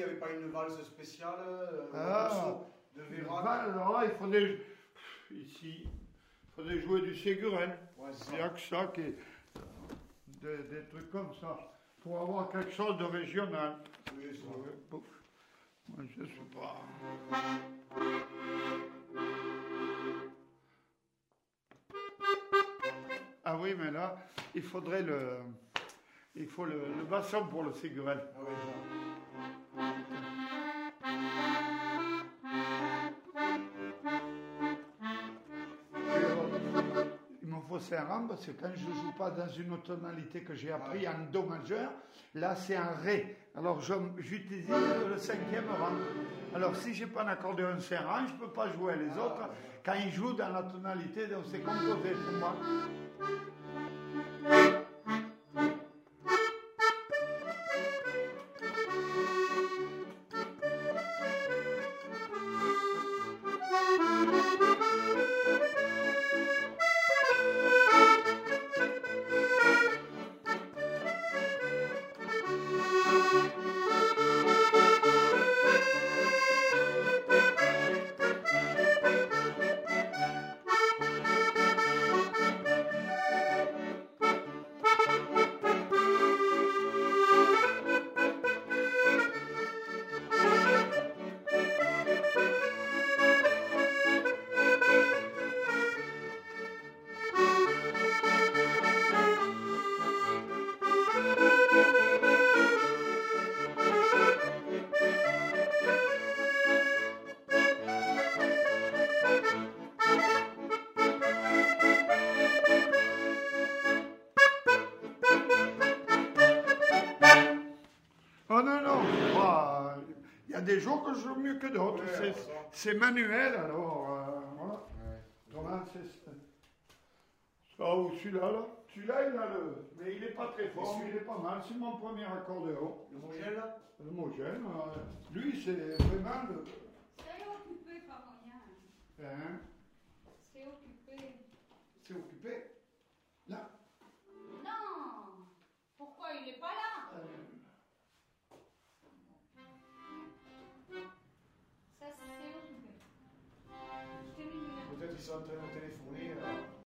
n'y avait pas une valse spéciale, de Vera. Alors là, il faudrait, ici, il faudrait jouer du Ségurel. Ouais, il n'y a que ça qui est, des trucs comme ça, pour avoir quelque chose de régional. Oui, ça. Moi, je ne sais pas. Ah oui, mais là, il faudrait il faut le basson pour le Ségurel. Ah oui, ça. Il me faut 5 rangs parce que quand je ne joue pas dans une tonalité que j'ai appris en Do majeur, là c'est un Ré. Alors j'utilise le 5e rang. Alors si je n'ai pas un accordéon 5 rangs, je ne peux pas jouer. Les autres, quand ils jouent dans la tonalité, donc c'est composé pour moi. Des jours que je joue mieux que d'autres. Ouais, c'est manuel, alors voilà. Voilà, c'est ça ou celui-là, là. Celui-là, il a mais il n'est pas très fort, mais il est pas mal. C'est mon premier accordéon. L'homogène, là? L'homogène. Lui, c'est vraiment le. C'est occupé par rien. Hein? C'est occupé. C'est occupé? Là? Non! Pourquoi il n'est pas là? Peut-être qu'ils sont en train de téléphoner.